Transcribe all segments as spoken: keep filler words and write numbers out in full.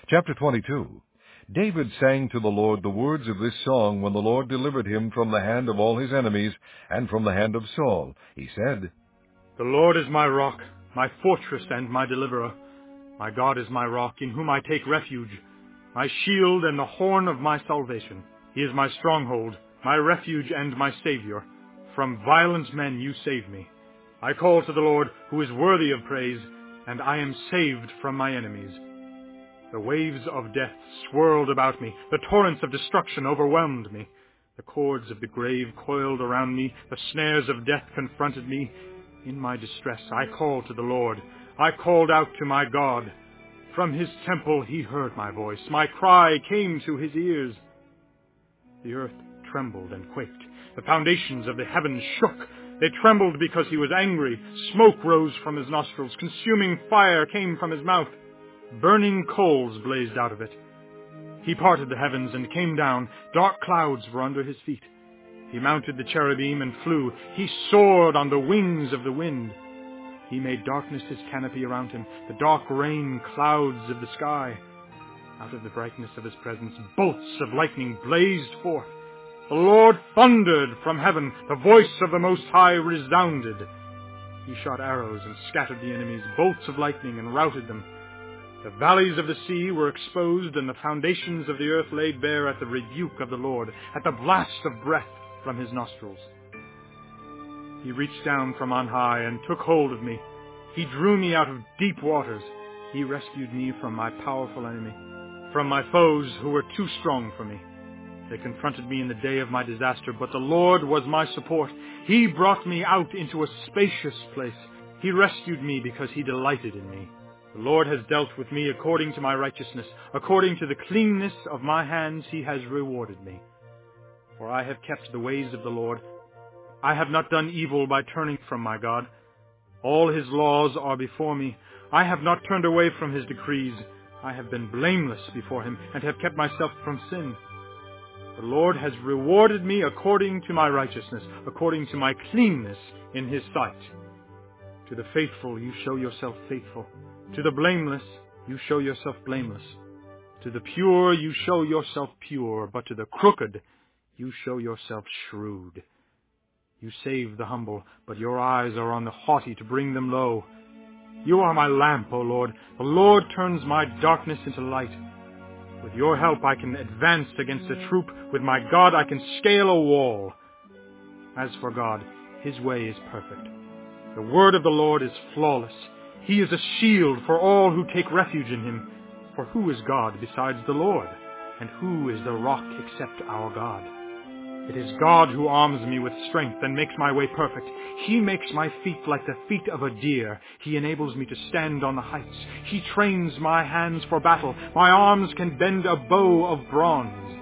Chapter twenty-two. David sang to the Lord the words of this song when the Lord delivered him from the hand of all his enemies and from the hand of Saul. He said, The Lord is my rock, my fortress and my deliverer. My God is my rock, in whom I take refuge, my shield and the horn of my salvation. He is my stronghold, my refuge and my Savior. From violent men you save me. I call to the Lord, who is worthy of praise, and I am saved from my enemies. The waves of death swirled about me. The torrents of destruction overwhelmed me. The cords of the grave coiled around me. The snares of death confronted me. In my distress, I called to the Lord. I called out to my God. From his temple he heard my voice. My cry came to his ears. The earth trembled and quaked. The foundations of the heavens shook. They trembled because he was angry. Smoke rose from his nostrils. Consuming fire came from his mouth. Burning coals blazed out of it. He parted the heavens and came down. Dark clouds were under his feet. He mounted the cherubim and flew. He soared on the wings of the wind. He made darkness his canopy around him, the dark rain clouds of the sky. Out of the brightness of his presence, bolts of lightning blazed forth. The Lord thundered from heaven. The voice of the Most High resounded. He shot arrows and scattered the enemies, bolts of lightning, and routed them. The valleys of the sea were exposed, and the foundations of the earth laid bare at the rebuke of the Lord, at the blast of breath from his nostrils. He reached down from on high and took hold of me. He drew me out of deep waters. He rescued me from my powerful enemy, from my foes who were too strong for me. They confronted me in the day of my disaster, but the Lord was my support. He brought me out into a spacious place. He rescued me because he delighted in me. The Lord has dealt with me according to my righteousness. According to the cleanness of my hands he has rewarded me. For I have kept the ways of the Lord. I have not done evil by turning from my God. All his laws are before me. I have not turned away from his decrees. I have been blameless before him and have kept myself from sin. The Lord has rewarded me according to my righteousness, according to my cleanness in his sight. To the faithful you show yourself faithful. To the blameless you show yourself blameless. To the pure you show yourself pure, but to the crooked you show yourself shrewd. You save the humble, but your eyes are on the haughty to bring them low. You are my lamp, O Lord. The Lord turns my darkness into light. With your help I can advance against a troop. With my God I can scale a wall. As for God, his way is perfect. The word of the Lord is flawless. He is a shield for all who take refuge in him. For who is God besides the Lord? And who is the rock except our God? It is God who arms me with strength and makes my way perfect. He makes my feet like the feet of a deer. He enables me to stand on the heights. He trains my hands for battle. My arms can bend a bow of bronze.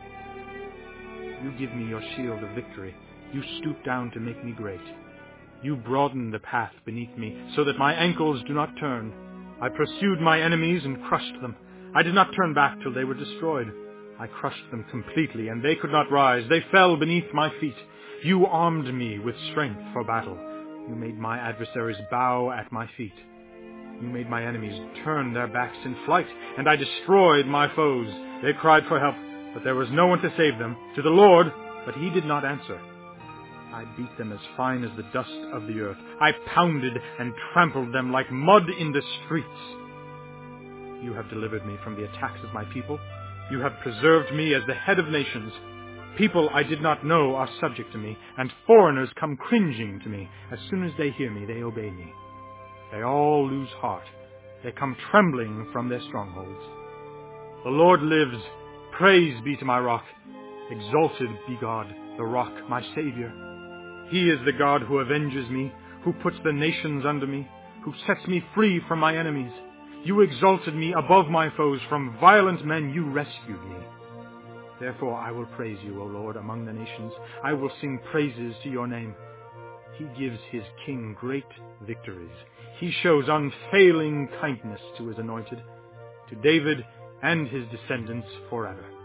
You give me your shield of victory. You stoop down to make me great. You broaden the path beneath me so that my ankles do not turn. I pursued my enemies and crushed them. I did not turn back till they were destroyed. I crushed them completely, and they could not rise. They fell beneath my feet. You armed me with strength for battle. You made my adversaries bow at my feet. You made my enemies turn their backs in flight, and I destroyed my foes. They cried for help, but there was no one to save them. To the Lord, but he did not answer. I beat them as fine as the dust of the earth. I pounded and trampled them like mud in the streets. You have delivered me from the attacks of my people. You have preserved me as the head of nations. People I did not know are subject to me, and foreigners come cringing to me. As soon as they hear me, they obey me. They all lose heart. They come trembling from their strongholds. The Lord lives. Praise be to my rock. Exalted be God, the rock, my Savior. He is the God who avenges me, who puts the nations under me, who sets me free from my enemies. You exalted me above my foes. From violent men you rescued me. Therefore I will praise you, O Lord, among the nations. I will sing praises to your name. He gives his king great victories. He shows unfailing kindness to his anointed, to David and his descendants forever.